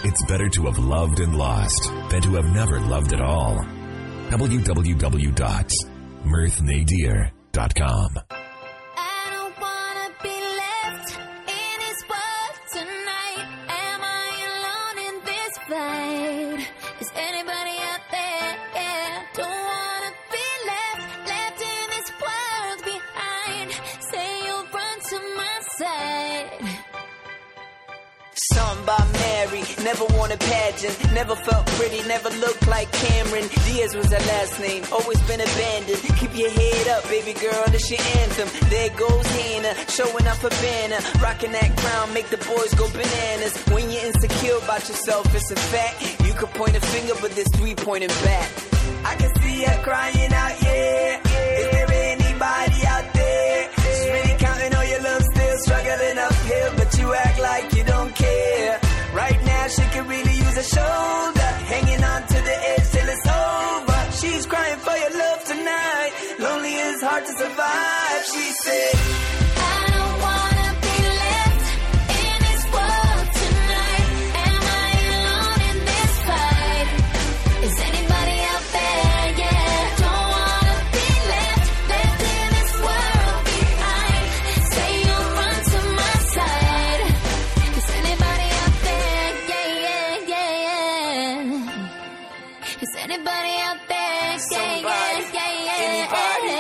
It's better to have loved and lost than to have never loved at all. www.mirthnadir.com. Never won a pageant, never felt pretty, never looked like Cameron Diaz was her last name, always been abandoned. Keep your head up, baby girl, this your anthem. There goes Hannah, showing off her banner, rocking that crown, make the boys go bananas. When you're insecure about yourself, it's a fact. You could point a finger, but there's three pointing back. I can see her crying out, yeah. Is there anybody out there? She's really counting all your love, still struggling uphill, but you act like you don't care. Right now she could really use a shoulder, hanging on to the edge till it's over. She's crying for your love tonight, lonely is hard to survive. She said, I don't wanna be left in this world tonight. Am I alone in this fight? Is anybody out there? Yeah, don't wanna be left in this world behind. Say you'll run to my side. Is anybody out there? Is anybody out there? Somebody, anybody?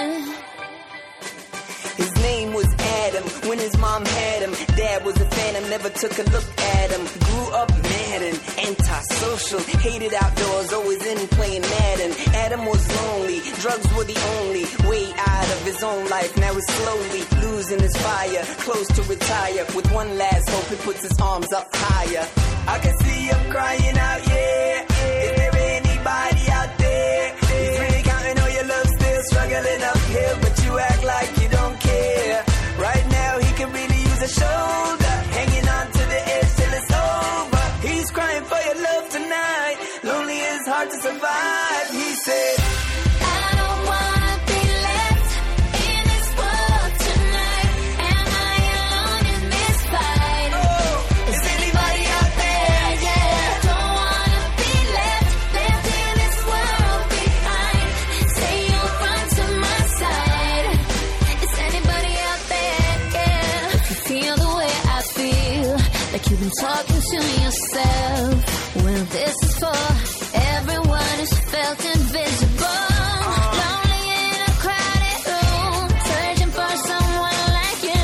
His name was Adam. When his mom had him, dad was a phantom, never took a look at him. Grew up mad and antisocial, hated outdoors, always in playing Madden. Adam was lonely, drugs were the only way out of his own life. Now he's slowly losing his fire, close to retire. With one last hope, he puts his arms up higher. I can see him crying out, yeah. Is there anybody out there? He's really counting all your love, still struggling uphill, but you act like you don't care. Right now he can really use a shoulder, hanging on to the edge till it's over. He's crying for your love tonight, lonely is hard to survive. He said, I don't wanna be left in this world tonight. Am I alone in this fight? Oh, is anybody out there? Yeah, don't wanna be left in this world behind. Say you'll run to my side. Is anybody out there? Yeah, if you feel the way I feel, like you've been talking to yourself, well, this is for everyone who's felt invisible. Lonely in a crowded room, searching for someone like you.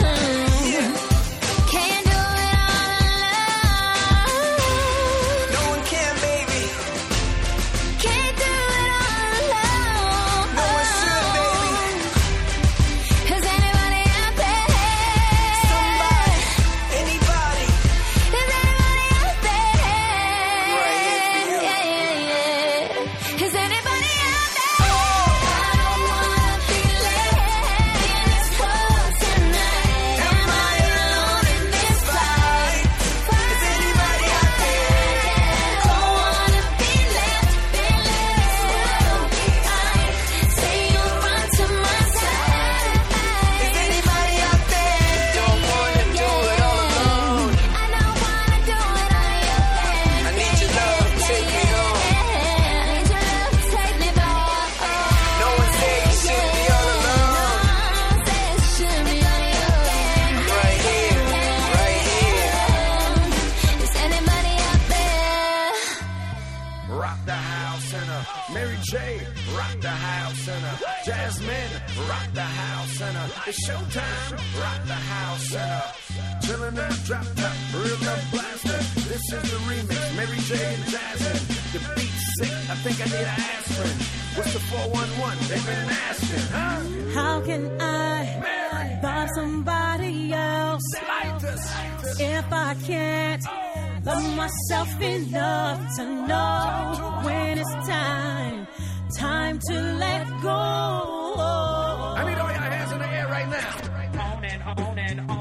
Can't do it all alone. No one can, baby. Can't do it all alone. No one should, baby. Is anybody out there? Somebody, anybody. Is anybody out there? Right here for you. Yeah. Is anybody out there? I don't wanna be left in this world tonight. Am I alone in this fight? Is anybody out there? Don't wanna be left in this world behind. Say you'll run to my side. Is anybody out there? Don't wanna do it all alone. I don't wanna do it on your own. I need your love, take me home. I need your love, take me back. No one said you should be all alone. No one said you should be on your own. Right here, right here. Is anybody out there? Rock the house center. Mary J, rock the house center. Jasmine, rock the house center. It's showtime, rock the house center. Chillin' in the drop top, real love blaster. This is the remix, Mary J and Jasmine. The beat's sick, I think I need an aspirin. What's the 411? They've been asking, huh? How can I Mary, love somebody else light us. if I can't love myself enough to know when it's time to let go? I need all your hands in the air right now. On and on and on.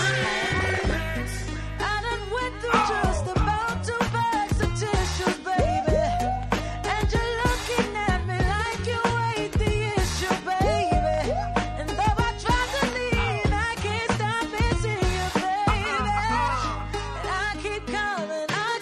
I done went through just about 2 bags of tissues, baby, and you're looking at me like you ain't the issue, baby. And though I try to leave, I can't stop missing you, baby. And I keep calling, I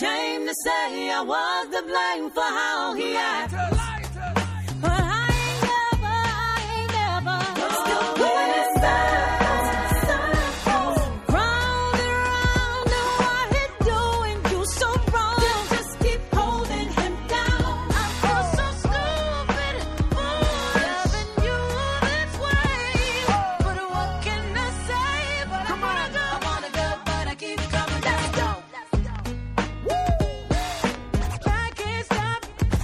ashamed to say I was to blame for how he acted. But I ain't never still doing this circles, round and round, and what he doing you so wrong. Still just keep holding him down. I feel so stupid, loving you this way. But what can I say? But I wanna go, but I keep coming. Let's go. I can't stop.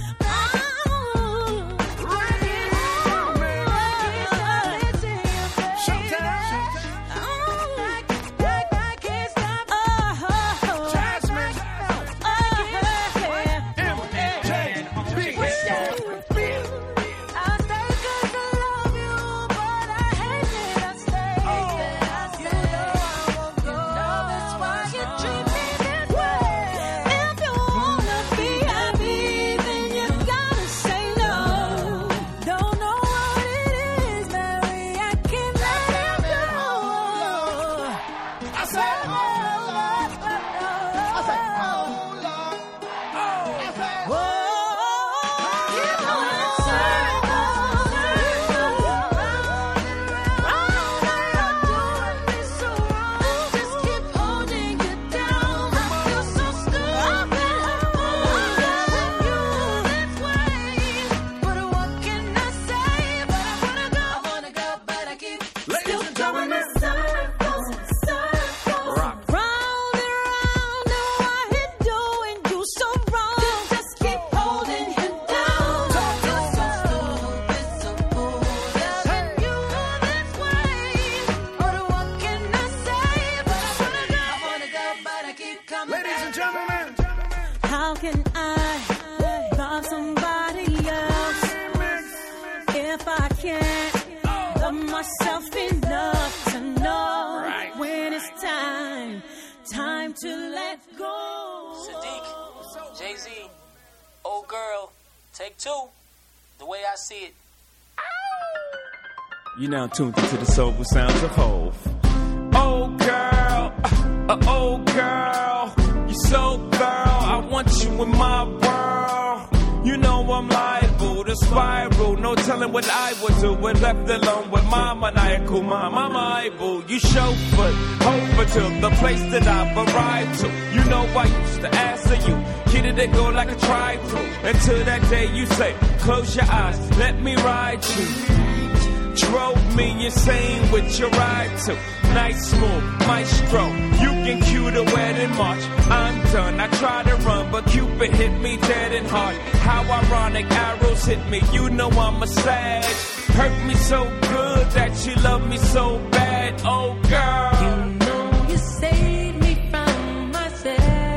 How can I love somebody else if I can't love myself enough to know when it's time to let go? Sadiq, Jay-Z, old girl, take two, the way I see it. You're now tuned into the soulful sounds of Hov. Oh girl, you so girl, I want you in my world. You know I'm liable to spiral, no telling what I would do when left alone with my maniacal mind. My Bible, you chauffeur, over to the place that I've arrived to. You know I used to answer you, kitty that go like a drive-through. Until that day you say, close your eyes, let me ride you. Drove me insane with your ride to nice smooth maestro. You can cue the wedding march. I'm done. I tried to run, but Cupid hit me dead and hard. How ironic, arrows hit me. You know I'm a sag. Hurt me so good that you love me so bad. Oh girl, You know you saved me from myself.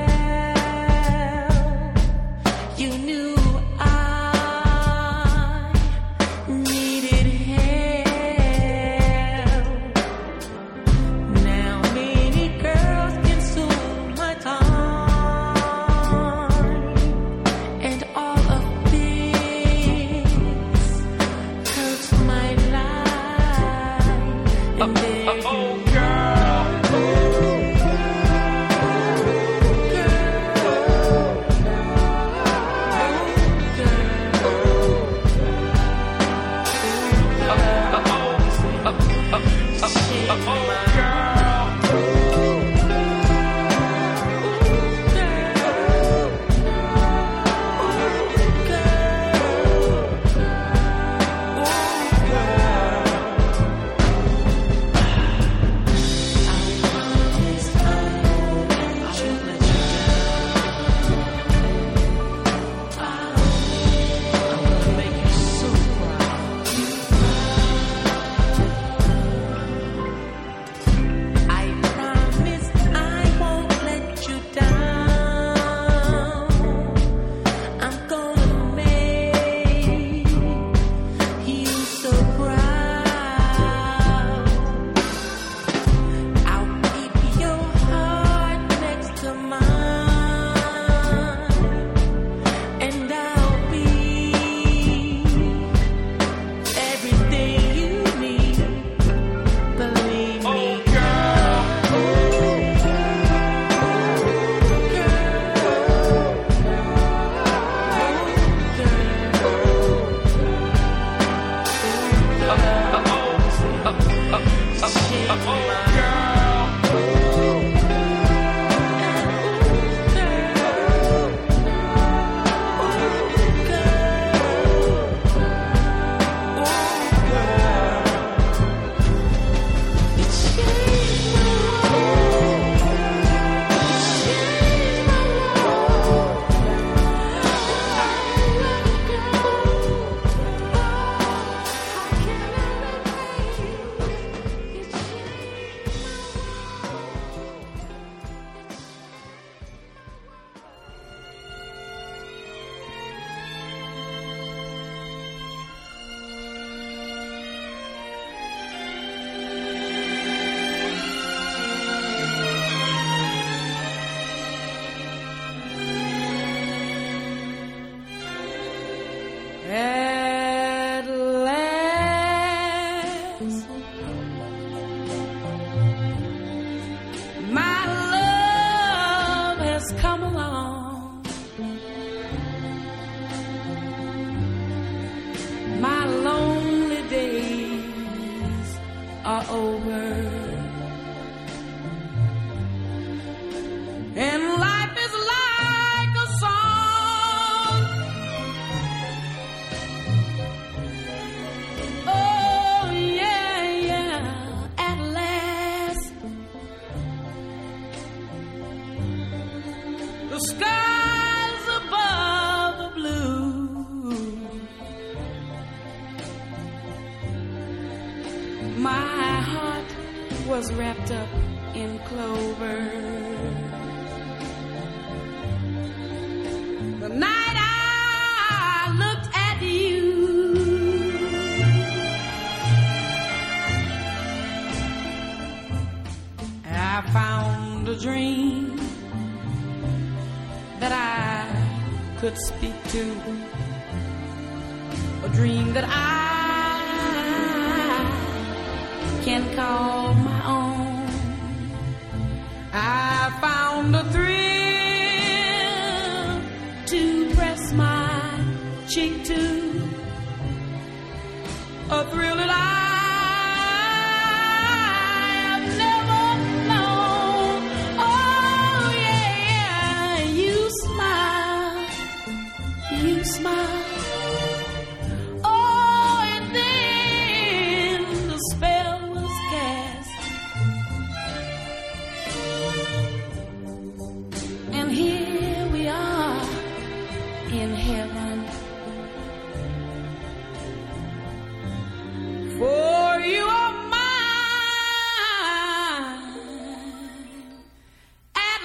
You knew I needed help. Now many girls consume my time, and all of this hurts my life. And oh girl. At last, my love has come along. My lonely days are over. And life is like a song. Oh, yeah, yeah, at last. The skies above the blue. My heart was wrapped up in clover. The night I looked at you, I found a dream that I could speak to, a dream that I can call my own. I found a thrill to press my cheek to, a thrill that I have never known. Oh yeah, you smile, oh, and then the spell was cast, and here we are in heaven. For you are mine at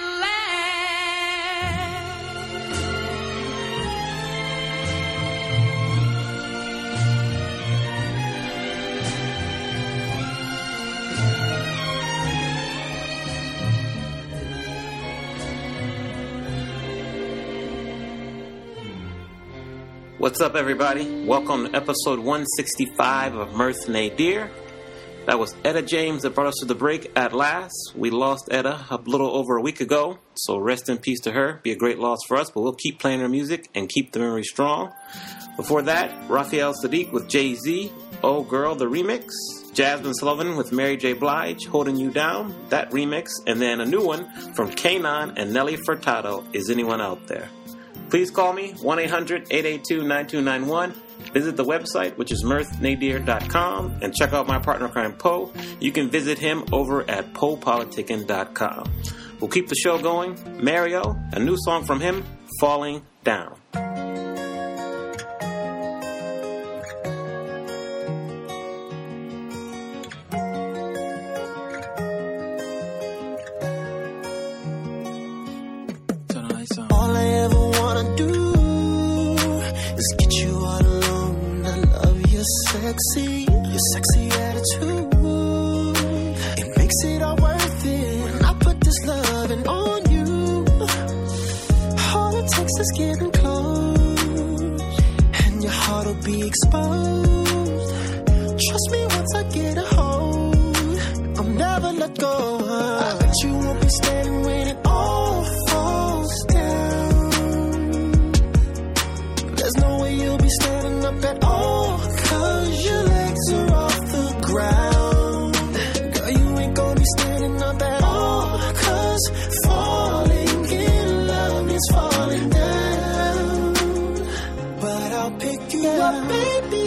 What's up, everybody? Welcome to episode 165 of Mirth Nadir. That was Etta James that brought us to the break at last. We lost Etta a little over a week ago, so rest in peace to her. Be a great loss for us, but we'll keep playing her music and keep the memory strong. Before that, Raphael Sadiq with Jay-Z, Oh Girl, the remix. Jasmine Sullivan with Mary J. Blige, Holding You Down, that remix. And then a new one from Kanon and Nelly Furtado, Is Anyone Out There? Please call me, 1-800-882-9291. Visit the website, which is mirthnadir.com, and check out my partner crime, Poe. You can visit him over at poepoliticking.com. We'll keep the show going. Mario, a new song from him, Falling Down. All I ever wanna do is get you all alone. I love your sexy attitude. It makes it all worth it when I put this loving on you. All it takes is getting close, and your heart will be exposed. Trust me, once I get a hold, I'll never let go. I bet you won't be standing when it all falls down. There's no way you'll be standing up at all, 'cause your legs are off the ground. Girl, you ain't gonna be standing up at all, 'cause falling in love is falling down. But I'll pick you up, baby.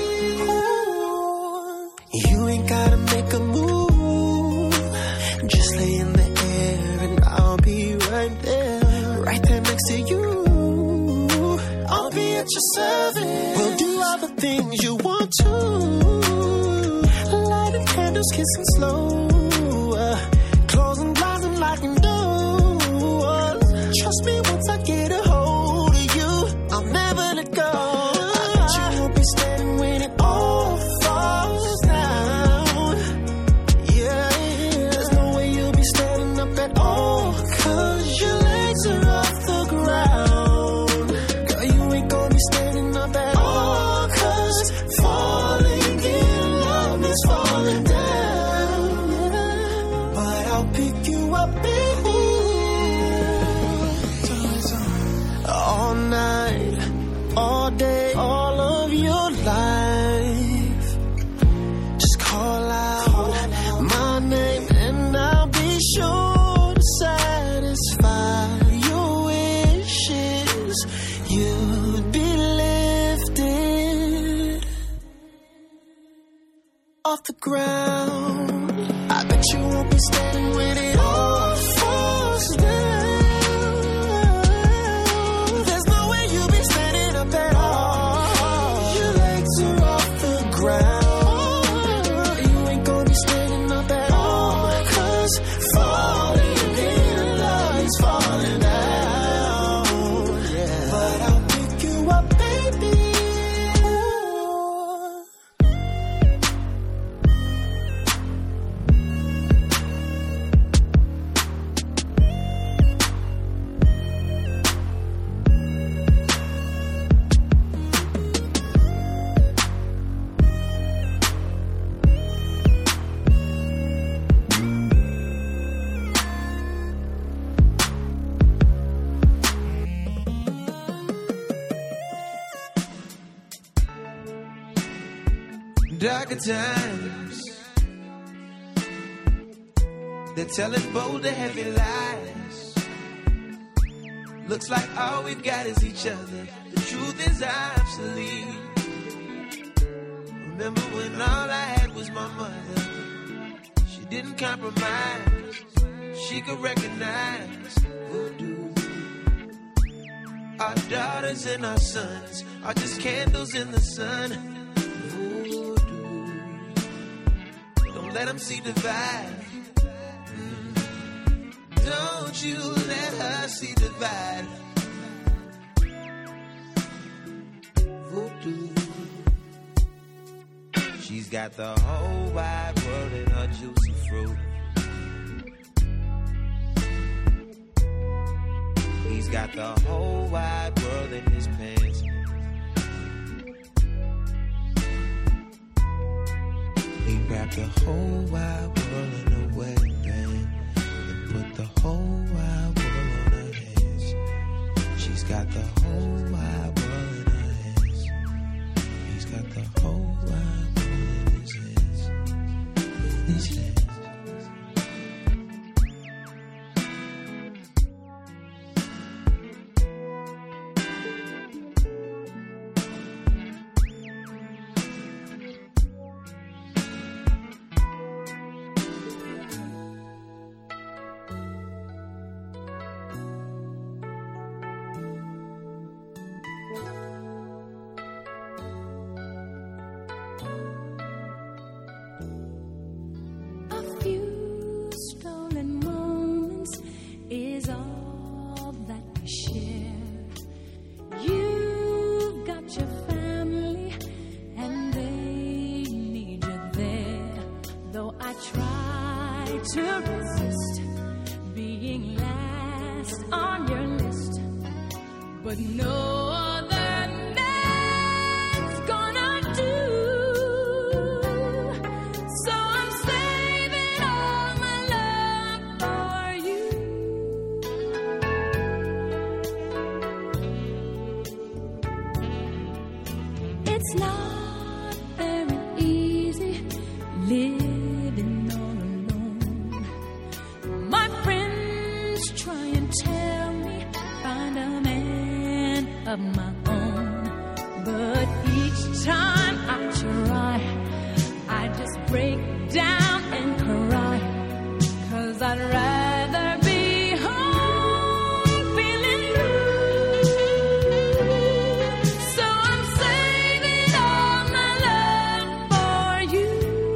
You ain't gotta make a move. Just lay in the air and I'll be right there next to you. I'll be at your service. We'll do all the things you want to. Lighting candles, kissing slow. Closing blinds and locking doors. Trust me, once I get a hold of you, I'll never let go. I bet you won't be standing when it all falls down. Yeah, there's no way you'll be standing up at all, 'cause your legs are off the ground. Girl, you ain't gonna be standing up at all. all day, all of your life. Just call out my name and I'll be sure to satisfy your wishes. You'd be lifted off the ground. I bet you won't be standing when it all falls down. There's no way you'll be standing up at all. Your legs are off the ground. You ain't gonna be standing up at all. 'Cause falling in love is falling down. Yeah. But I'll pick you up, baby. Darker times, they're telling bold and heavy lies. Looks like all we've got is each other. The truth is obsolete. Remember when all I had was my mother? She didn't compromise. She could recognize voodoo. Our daughters and our sons are just candles in the sun. Let them see divide. Don't you let her see divide. Voodoo. She's got the whole wide world in her juicy fruit. He's got the whole wide world in his pants. He wrapped the whole wide world in a wedding band and put the whole wide world on her hands. She's got the whole wide world in her hands. He's got the whole wide world in his hands. In his hands. To resist being last on your list, but no other man's gonna do. So I'm saving all my love for you. It's not very easy living all alone. My friends try and tell me find a man of my own, but each time I try, I just break down and cry, 'cause I'd rather be home feeling blue. So I'm saving all my love for you.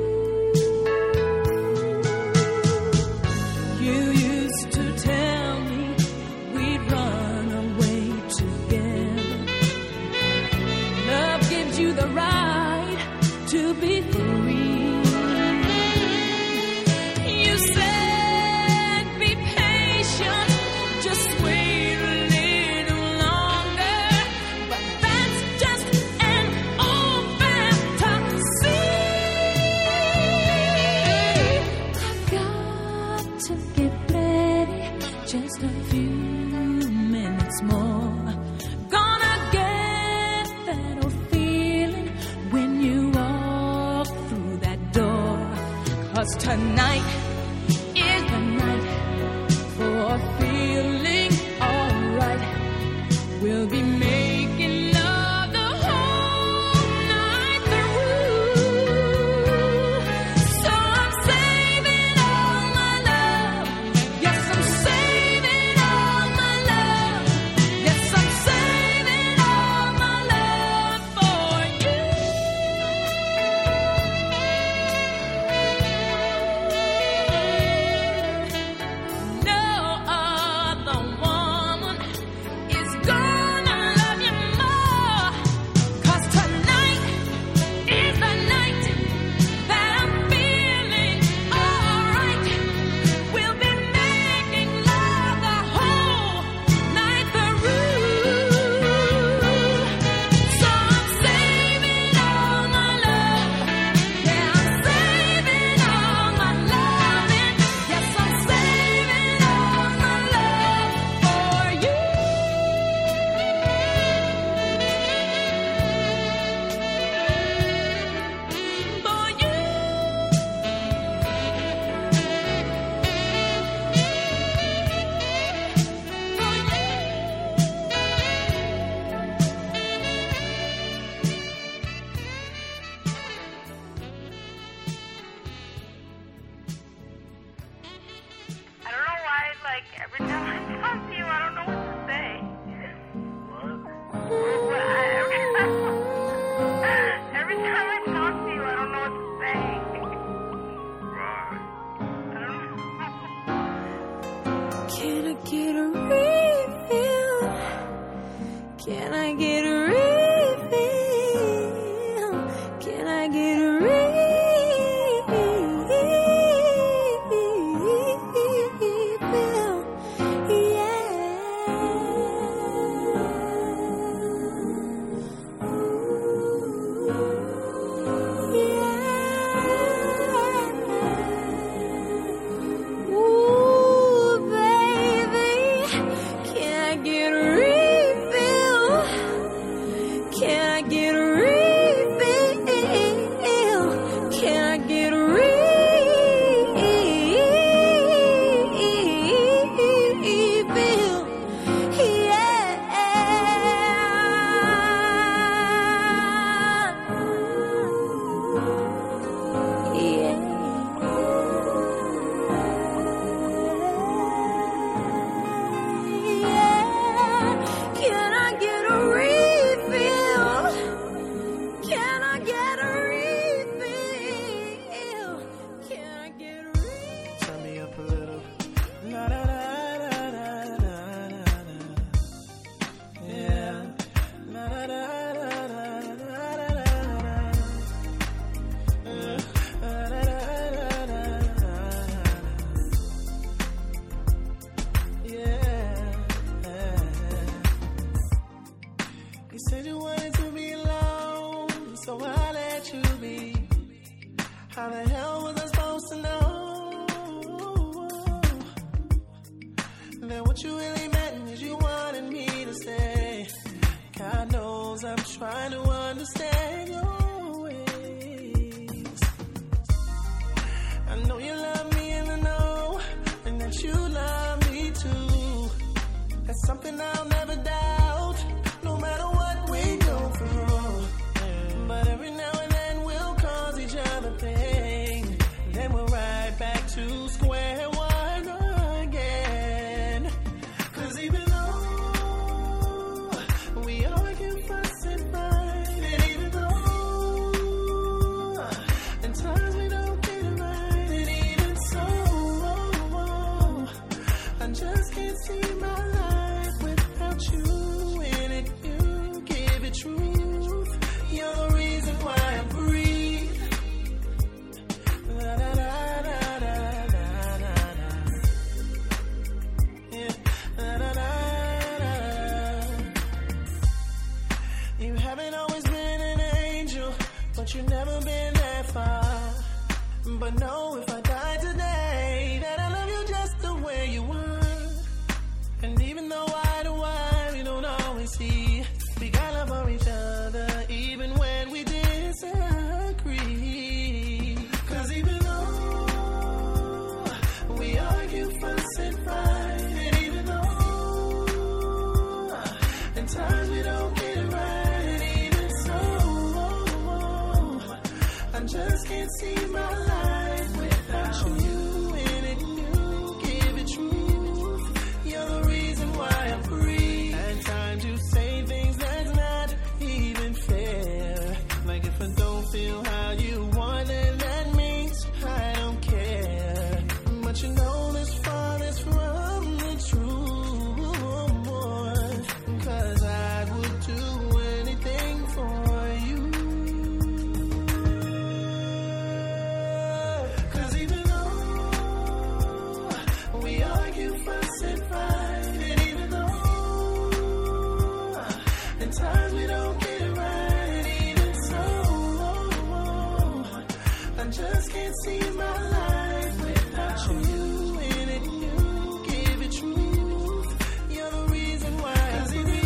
You used to tell me we'd run away together. Love gives you the right 'Cause tonight is the night for feeling alright. We'll be making love the whole night through. So I'm saving all my love. Yes, I'm saving all my love. Yes, I'm saving all my love for you. No other woman is gonna love you more. 'Cause tonight is the night that I'm feeling alright. We'll be making love the whole night through. So I'm saving all my love. Yeah, I'm saving all my loving. Yes, I'm saving all my love for you. For you. I don't know why, like, every time I talk to you, I don't know what to say. Every time I talk to you, I don't know what to say. Can I get a refill? Can I get a refill? Can I get a refill? Ooh, baby, can I get a refill? Can I get a refill? Can I get a refill? Can I get a refill? Can I get a refill? Can I get a refill? Turn me up a little. La da da da da da da da. Yeah. La da da da da da da da da. La da da da da da. Yeah. You said you wanted to be alone, so I let you be. How the hell was I supposed to know that what you really meant is you wanted me to stay? God knows I'm trying to understand your ways. I know you love me and I know, and that you love me too. That's something I'll never doubt, no matter what we go through. But every now and then we'll cause each other pain. Then we're right back to square one again. 'Cause even though we argue, fuss and fight, and even though in times we don't get it right, and even so, I just can't see my life without you in it. You give it truth. You're the reason why I breathe. La da da da da da da da. Yeah. La da da da. You haven't always been an angel, but you've never been that far. But know if I die today, that I love you just the way you are. And even though eye to eye we don't always see, we got love for each other even when we disagree. 'Cause even though can't see my life without you in it. You give it truth. You're the reason why I'm free. At times you say things that's not even fair. Like if I don't feel how you want, then that means I don't care. But you know this farthest from the truth. 'Cause I would do anything for you. 'Cause even though we argue, fuss and fight, and even though at times we don't get it right, even so, I just can't see my life without you in it. You give it truth. You're the reason why. 'Cause even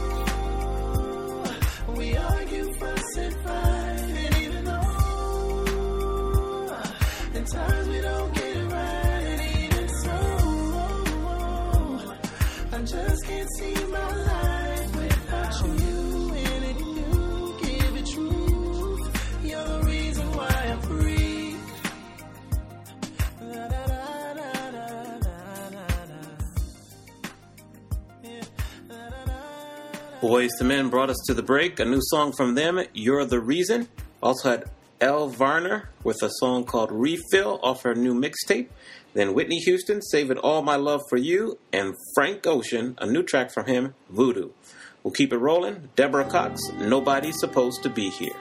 though we argue, fuss and fight, and even though at times we don't get it right, even so, I just can't see my life without you in it. You give it truth. You're the reason why I'm free. La, da, da, da, da, da, da, da. Yeah. La, da, da, da. Boyz II Men brought us to the break. A new song from them, You're the Reason. Also had Elle Varner with a song called Refill off her new mixtape. Then Whitney Houston, Saving All My Love for You. And Frank Ocean, a new track from him, Voodoo. We'll keep it rolling. Deborah Cox, Nobody's Supposed to Be Here.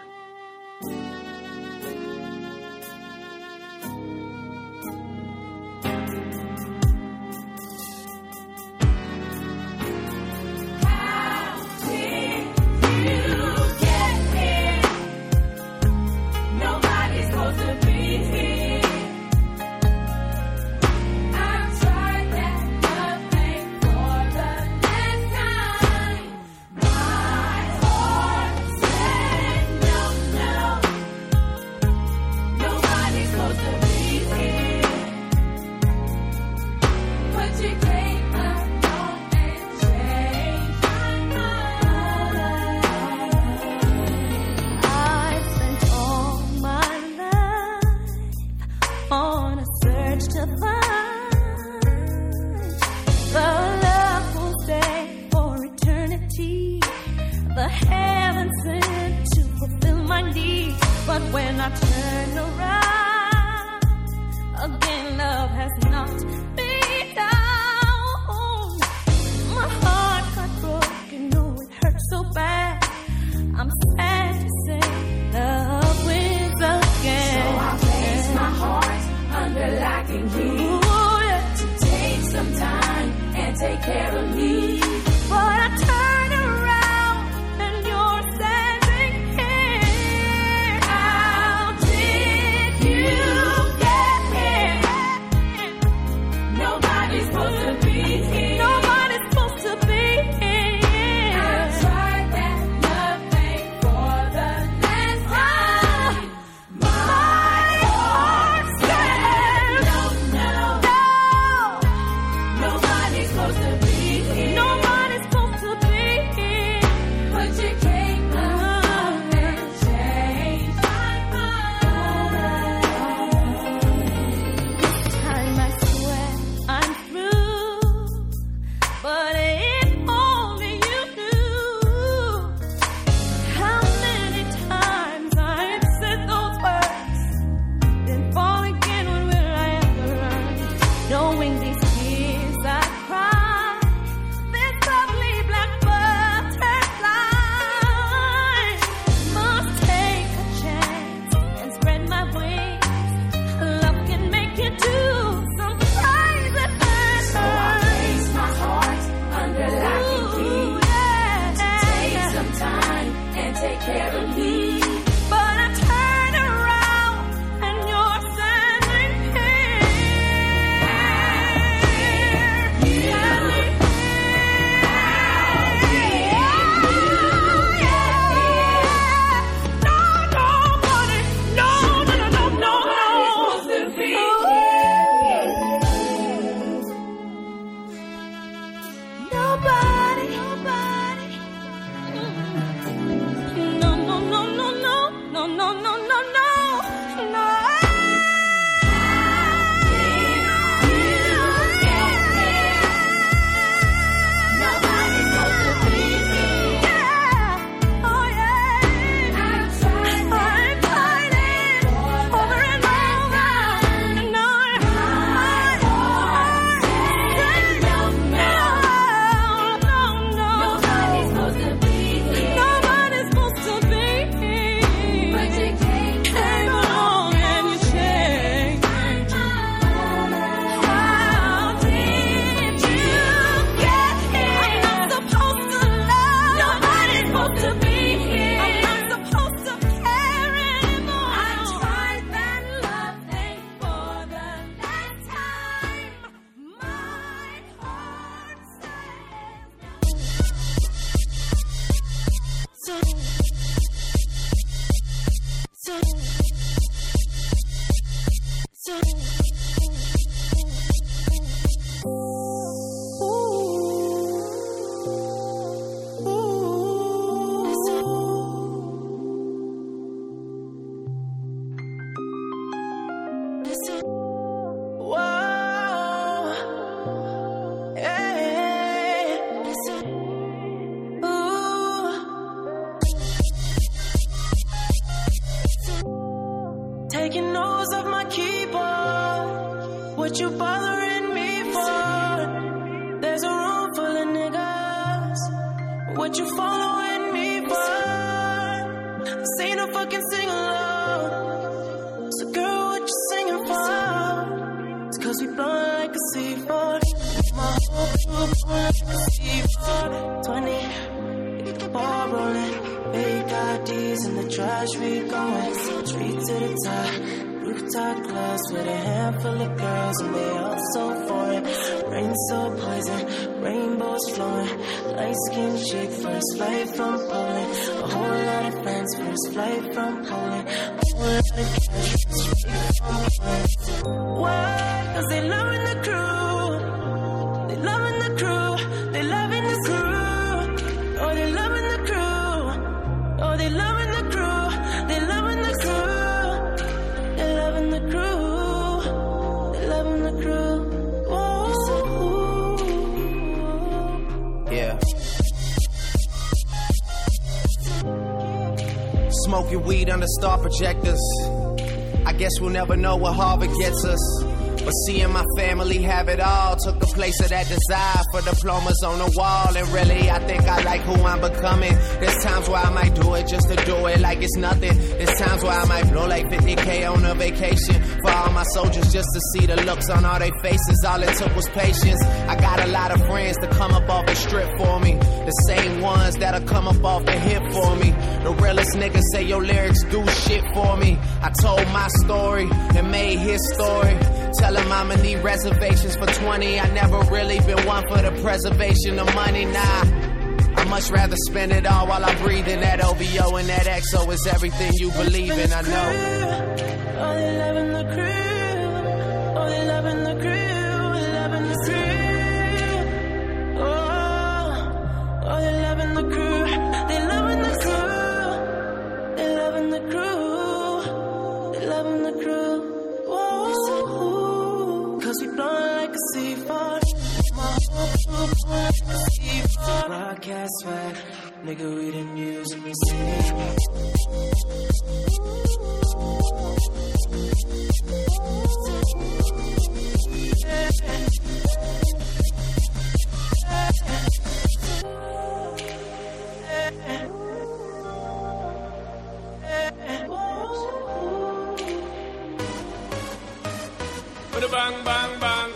Nobody's supposed to be here. I've tried that nothing for the last time. My heart said no, no. Nobody's supposed to be here. But you came along and changed my mind. I spent all my life on a search to find the love will stay for eternity, the heaven sent to fulfill my needs. But when I turn around, again love has knocked me down. My heart got broken, no, it hurt so bad. I'm sad to say love wins again. So I place my heart under lock and key. Ooh, yeah. To take some time and take care of me. But I turn around and you're standing here. How did you get here? Nobody's supposed to be here. Nobody's supposed to be here. I tried that nothing for the last time. My heart said no, no, no. Nobody's supposed to be here. Nobody's supposed to be here. But you came along and changed my mind. This time I swear I'm through. But if only you knew how many times I've said those words, then fall again. When will I ever learn? Knowing these tears I cry, this lovely black butterfly must take a chance and spread my wings. Love can make you do some crazy things. So I place my heart under lock and key. To take some time and take care of me. But I turn around and you're standing Nobody. No, no, no, making noise of my keyboard. What you bothering me for? There's a room full of niggas. What you following me for? This ain't no fucking sing-along. So girl, what you singing for? It's cause we blowing like a C4. My whole crew blowing like a C4. 20, ball rolling. Big IDs in the trash, we going straight to the top. Rooftop clubs with a handful of girls, and they all so foreign. Rain so poison, rainbows flowing. Light skinned chick, first flight from Poland. A whole lot of friends, first flight from Poland. A whole lot of cash, straight from Poland. Why? Cause they loving the crew. They loving the crew. They loving the crew. Oh, they loving the crew. Oh, they loving the crew. They loving the crew. They loving the crew. They loving the crew. Whoa. Yeah. Smoking weed under star projectors. I guess we'll never know what Harvard gets us. But seeing my family have it all took the place of that desire for diplomas on the wall. And really, I think I like who I'm becoming. There's times where I might do it just to do it like it's nothing. There's times where I might blow like 50K on a vacation for all my soldiers just to see the looks on all their faces. All it took was patience. I got a lot of friends to come up off the strip for me. The same ones that'll come up off the hip for me. The realest niggas say your lyrics do shit for me. I told my story and made his story. Tell him I'ma need reservations for 20. I never really been one for the preservation of money, nah. I much rather spend it all while I'm breathing. That OVO and that XO is everything you believe in, I know. Oh, they loving the crew. Oh, they loving the crew. They loving the crew. Oh, they loving the crew. They loving the crew. They loving the crew. They loving the crew. Whoa. Cause we blowing like a C4. My whole crew blowing like a C4. Broadcast swag. Nigga, we didn't use in the city. Bang, bang, bang.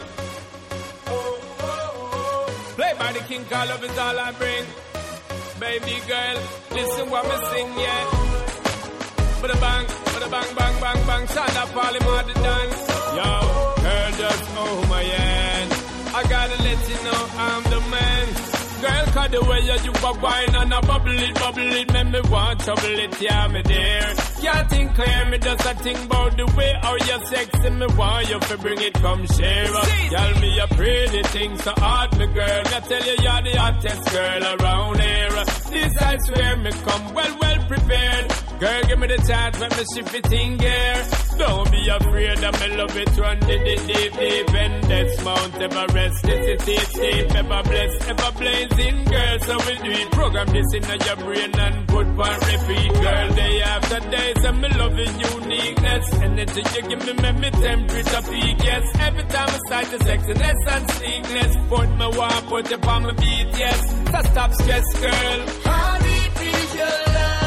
Play by the king, call love is all I bring. Baby girl, listen what me sing, yeah. Bang, bang, bang, bang, bang. Stand up, all him on the dance. Yo, girl, just hold my hand. I gotta let you know I'm the man. Girl, cause the way you a wine and a bubble it, make me want trouble it, yeah, me dear. Can't think clear, me just a think about the way how you're sexy, me want you to bring it, come share. Tell me a pretty thing, so hard, me girl. I tell you, you're the hottest girl around here. This I swear, me come well prepared. Girl, give me the chance, let me shift it in gear. Don't be afraid that me love it, run deep, and that's Mount Everest, this is deep, ever blessed, ever blazing, girl, so we do it. Program this in your brain and put one repeat, girl, day after day, so me loving uniqueness, energy you give me, make me temperature peak, yes, every time I start the sexiness and sleekness, put me one, put it on my beat, yes, so stop stress, girl. How deep is your love?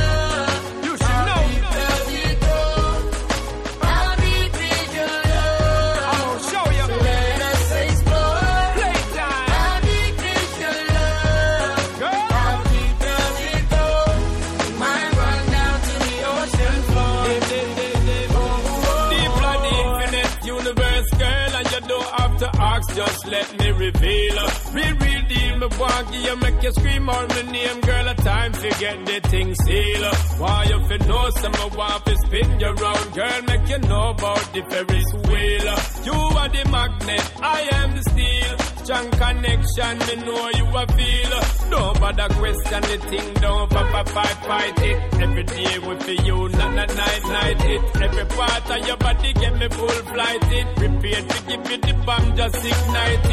Just let me reveal. Real deal, me want give you, make you scream out my name, girl. A time to get the thing sealed. Why you fi know some I want to spin you round, girl. Make you know about the Ferris wheel. You are the magnet, I am the steel. Strong connection, me know you a feel. Don't bother question the thing, don't fight it. Every day we feel you, not night it. Every part of your body get me full flight it. Prepare to give you the bomb, just ignite it.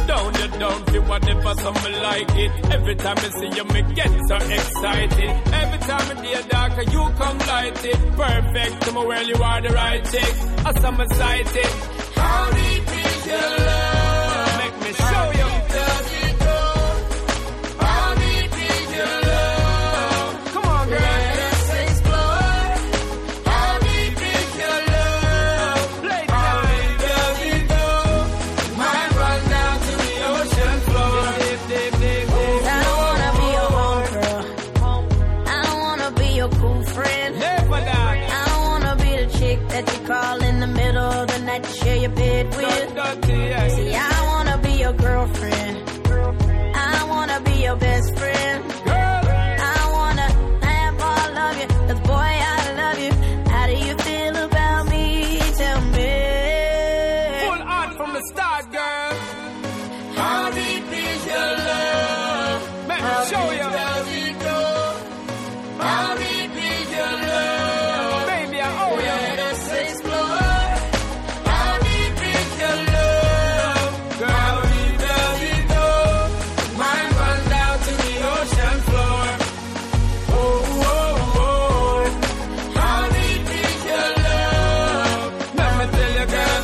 down, you down, feel whatever, something like it. Every time I see you, me get so excited. Every time I dear darker, you come light it. Perfect, to my world, you are the right chick. As I'm excited. How deep is your love? Make me show you. How deep does it go? How deep is your love? Come on, girl. Let us explore. How deep is your love? How deep does it go? Might run down to the ocean floor. I don't wanna be your home girl. I don't wanna be your cool friend. Never that. I don't wanna be the chick that you call in the middle of the night to share your bed with. See, I wanna be your girlfriend. I wanna be your best friend. I wanna have all of you, 'cause boy, I love you. How do you feel about me? Tell me. Full on from the start, girl. How deep is your love? Let me show you. Does it go? How deep is your love? Baby, I owe you. Let us explore. How deep is your love? Girl, how deep does it go? Mine run down to the ocean floor. Oh, oh, oh. How deep is your love? Let me tell you, girl.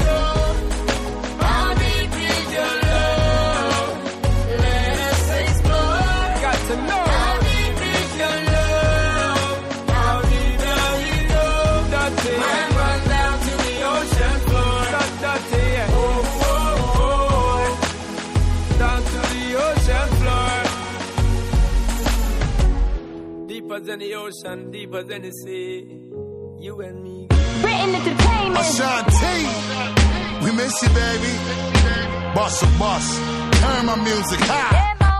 How deep is your love? Let us explore. Got to know. How deep is your love? How deep does it go? Dirty. Mine run down to the ocean floor. Dirty, yeah. Oh, oh, oh. Down to the ocean floor. Deeper than the ocean, deeper than the sea. You and me. Britain Entertainment. Ashanti, we miss you, baby. Bust a bus, turn my music high.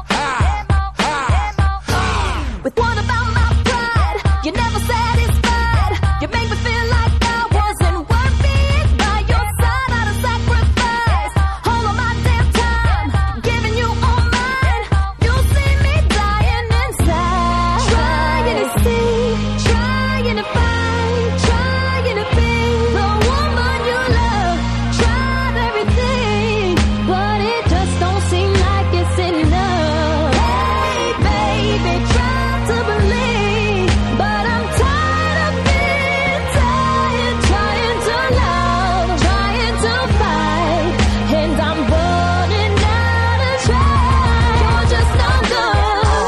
With what about my pride? You're never satisfied. You make me feel like I wasn't worth it. By your side, I'd have sacrificed all of my damn time, giving you all mine. You see me dying inside, trying to see, trying to find, trying to be the woman you love. Tried everything, but it just don't seem like it's enough. Hey, baby, try to believe, but I'm tired of being tired, trying to love, trying to fight, and I'm running out of time. You're just no good.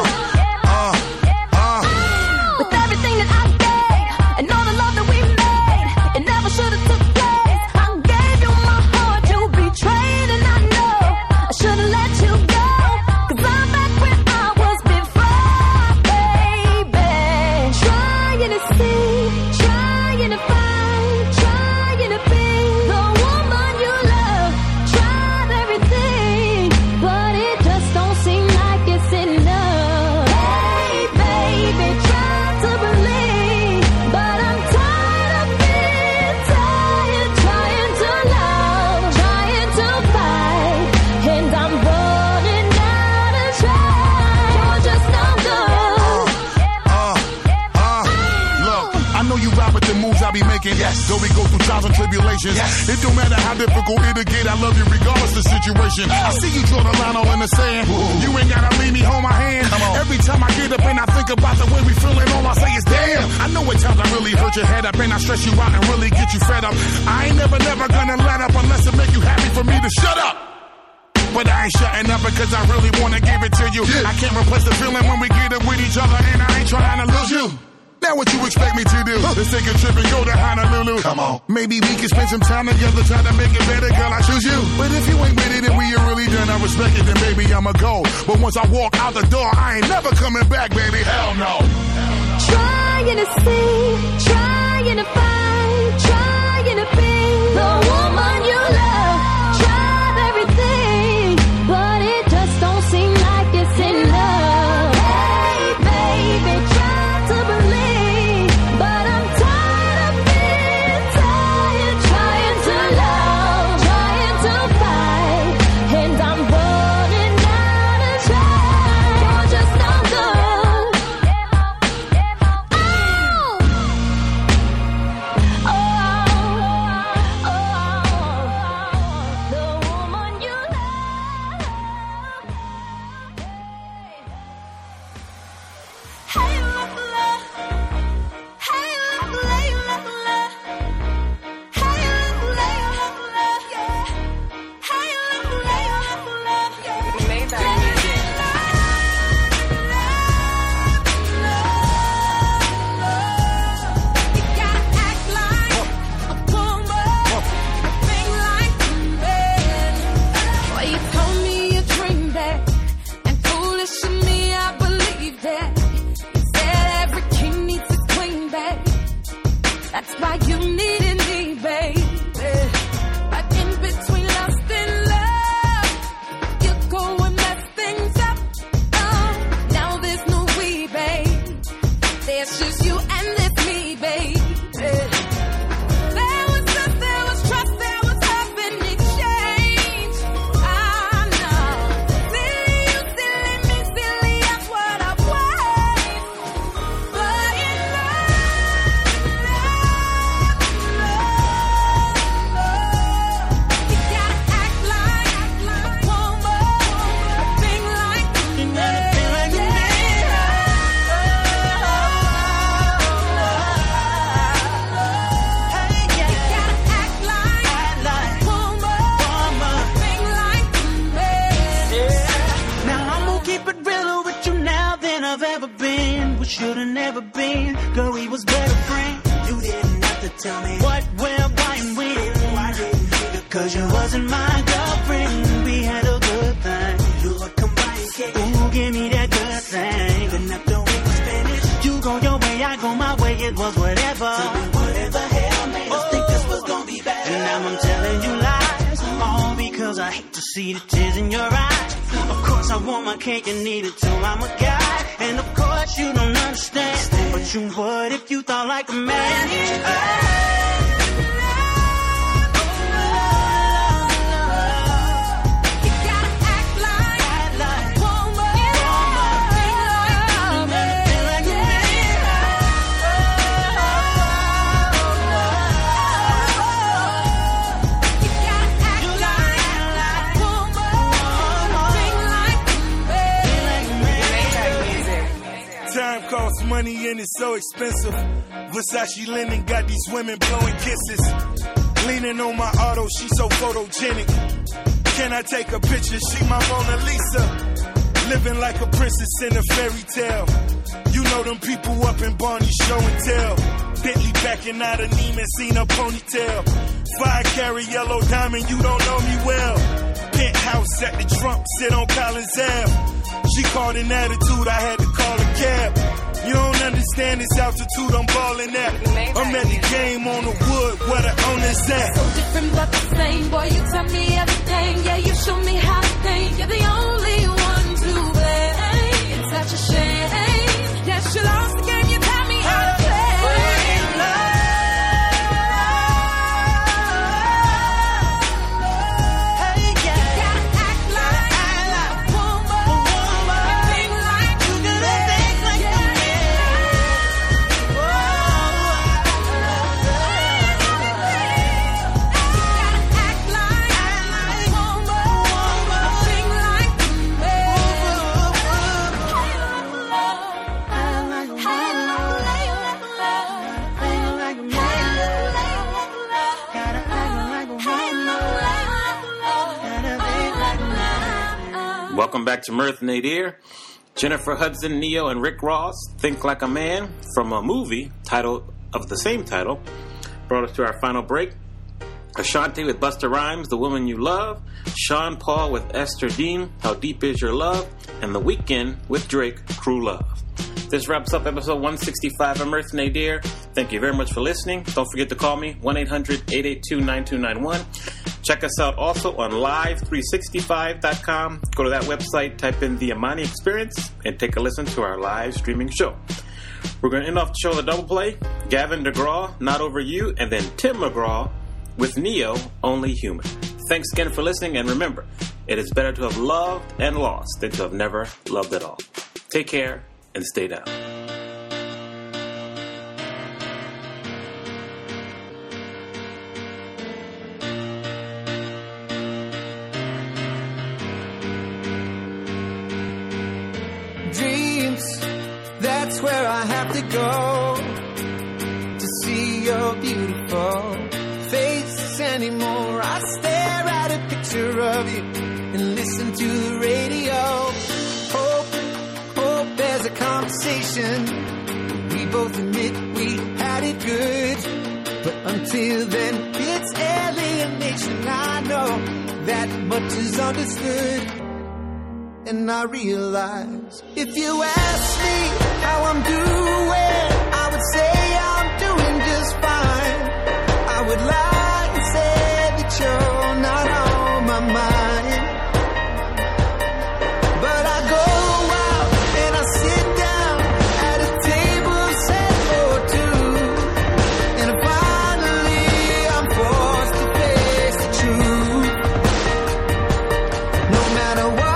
With everything that I gave and all the love that we made, it never should have took place. I gave you my heart, you betrayed, and I know I should have let you go, 'cause I'm back where I was before, baby. Trying to see, trying to find, trying to be the woman you love. Tried everything, but it just don't seem like it's enough. Hey, baby, try to believe, but I'm tired of being tired, trying to love, trying to fight, and I'm running out of time. You're just no good. Look, I know you rap with the moves I be making. Yes. Though we go through trials and tribulations. Yes. It don't matter how difficult it'll get. I love you regardless of the situation. I see you draw the line all in the sand. You ain't gotta leave me, hold my hand. Every time I get up and I think about the way we feeling, all I say is damn. I know at times I really hurt your head up and I stress you out and really get you fed up. I ain't never gonna let up unless it make you happy for me to shut up. But I ain't shutting up because I really wanna give it to you. I can't replace the feeling when we get up with each other, and I ain't trying to lose you. Now what you expect me to do? Let's take a trip and go to Honolulu. Come on. Maybe we can spend some time together, try to make it better, girl, I choose you. But if you ain't with it and we are really done, I respect it, then baby, I'ma go. But once I walk out the door, I ain't never coming back, baby, hell no. Trying to see, trying to find, trying to be the woman you love. Tried everything, but it just don't seem like it's enough. Hey, baby, try to believe, but I'm tired of being tired, trying to love, trying to fight, and I'm running out of time. You're just no good. never been, what should have never been. Girl, we was better friends. You didn't have to tell me what, where, why, and when. Why didn't you? Cause you wasn't my girlfriend. We had a good thing. You were combined, ooh, give me that good thing. Even after we was finished, you go your way, I go my way. It was whatever. Tell me whatever hell made us think this was gonna be bad. And now I'm telling you lies, all because I hate to see the tears in your eyes. Of course I want my cake and eat it too, I'm a guy. And of course you don't understand, but you would if you thought like a man. Costs money and it's so expensive. Versace linen got these women blowing kisses. Leaning on my auto, she so photogenic. Can I take a picture? She my Mona Lisa. Living like a princess in a fairy tale. You know them people up in Barney show and tell. Bentley backing out of Neiman, seen a ponytail. 5-carat yellow diamond, you don't know me well. Penthouse at the Trump, sit on Collins Ave. She called an attitude, I had to call a cab. You don't understand this altitude I'm ballin' at. I'm at the game on the wood where the owner's at. So different but the same, boy, you tell me everything. Yeah, you show me how to think. You're the only one to blame. It's such a shame. Yes, you lost the game, you tell me how to play. Welcome back to Mirth Nadir. Jennifer Hudson, Neo, and Rick Ross, Think Like a Man, from a movie titled of the same title, brought us to our final break. Ashanti with Busta Rhymes, The Woman You Love. Sean Paul with Esther Dean, How Deep Is Your Love. And The Weeknd with Drake, True Love. This wraps up episode 165 of Mirth Nadir. Thank you very much for listening. Don't forget to call me, 1-800-882-9291. Check us out also on live365.com. Go to that website, type in the Amani Experience, and take a listen to our live streaming show. We're going to end off the show with a double play. Gavin DeGraw, Not Over You, and then Tim McGraw with Neo, Only Human. Thanks again for listening, and remember, it is better to have loved and lost than to have never loved at all. Take care and stay down. Dreams, that's where I have to go to see your beautiful face anymore. I stare at a picture of you and listen to the radio. Hope there's a conversation. We both admit we had it good, but until then it's alienation. I know that much is understood. And I realize if you ask me how I'm doing, I would say I'm doing just fine. I would lie and say that you're not on my mind. But I go out and I sit down at a table set for two, and finally I'm forced to face the truth. No matter what,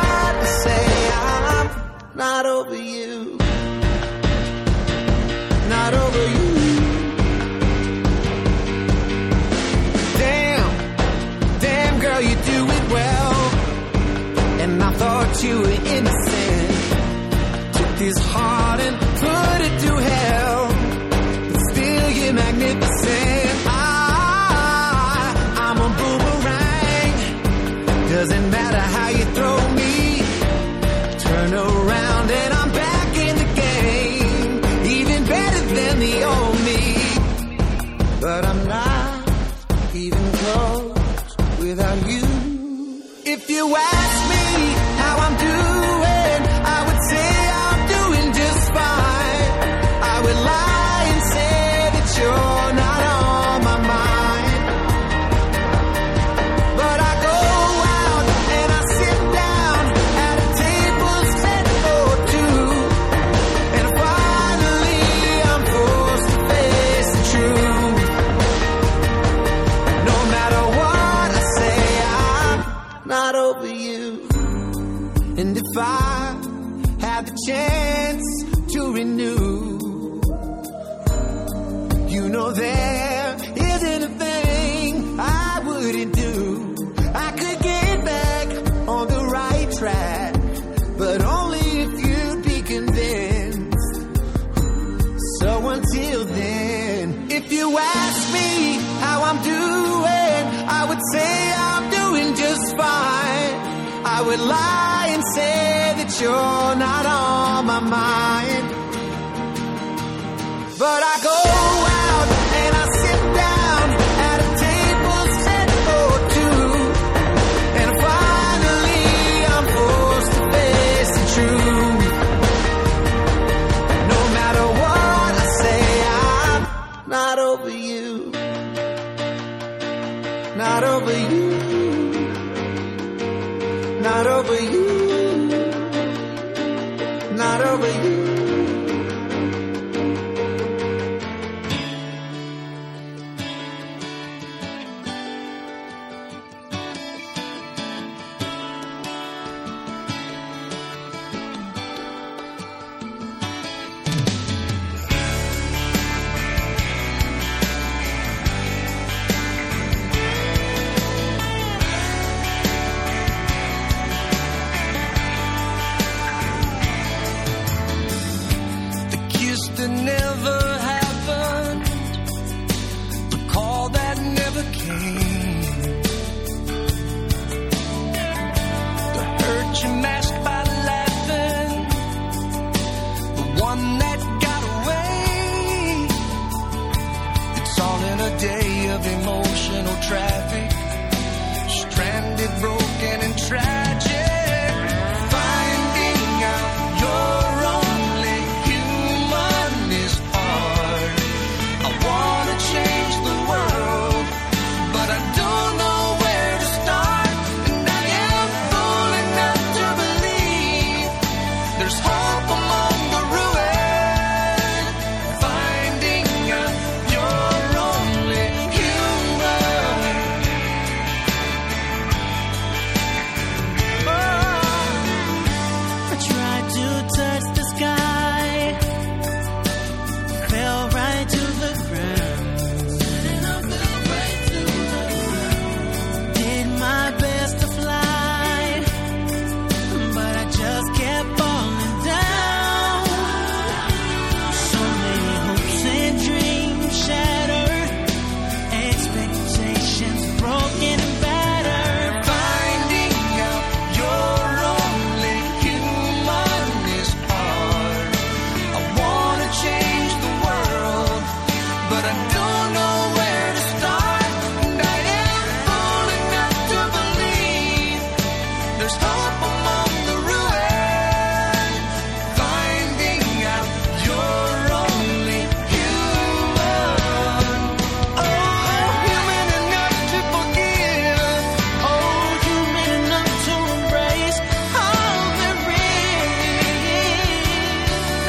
not over you, not over you. Damn girl, you do it well. And I thought you were innocent. Took this heart and put it to hell, but still you're magnificent. I'm a boomerang. Doesn't matter how you throw me, turn around and I'm back in the game. would lie and say that you're not on my mind. But I go out and I sit down at a table set for two, and finally I'm forced to face the truth. No matter what I say, I'm not over you. Not over you. Not over you. Not over you. That never happened, the call that never came, the hurt you masked by laughing, the one that got away. It's all in a day of emotional traffic, stranded, broken and tragic. Finding out you're only human is hard. I wanna change the world, but I don't know where to start. And I am fool enough to believe there's hope among the ruin. Finding out you're only human. I tried to touch the sky, fell right to the ground. Did my best to fly, but I just kept falling down. So many hopes and dreams shattered, expectations broken and battered. Finding out you're only human is hard. I wanna change the world, but I don't know where to start. And I am fool enough to believe there's hope among the ruin. Finding out you're only human. Oh, human enough to forgive. Oh, human enough to embrace all there is.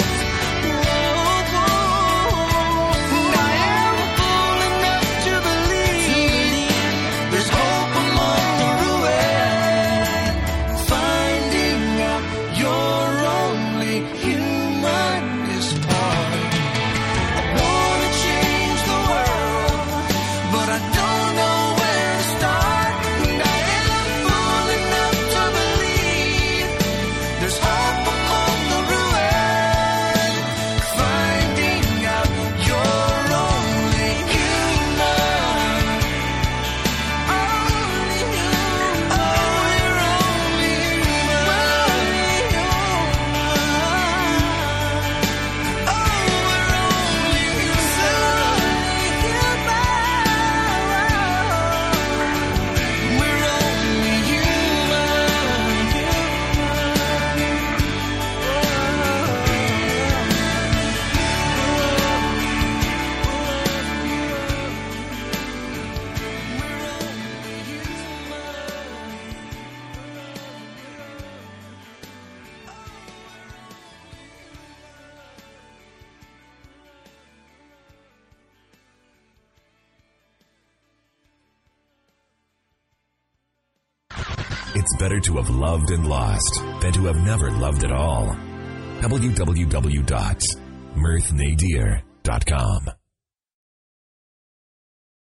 And I am fool enough to believe there's hope among the ruin. Finding out you're only human is hard. I wanna change the world, but I don't know where to start. And I am fool enough to believe there's hope among the ruin. Finding out you're only human. Only human. Oh, we're only human. Oh, we're only human. We're only It's better to have loved and lost than to have never loved at all. www.mirthnadir.com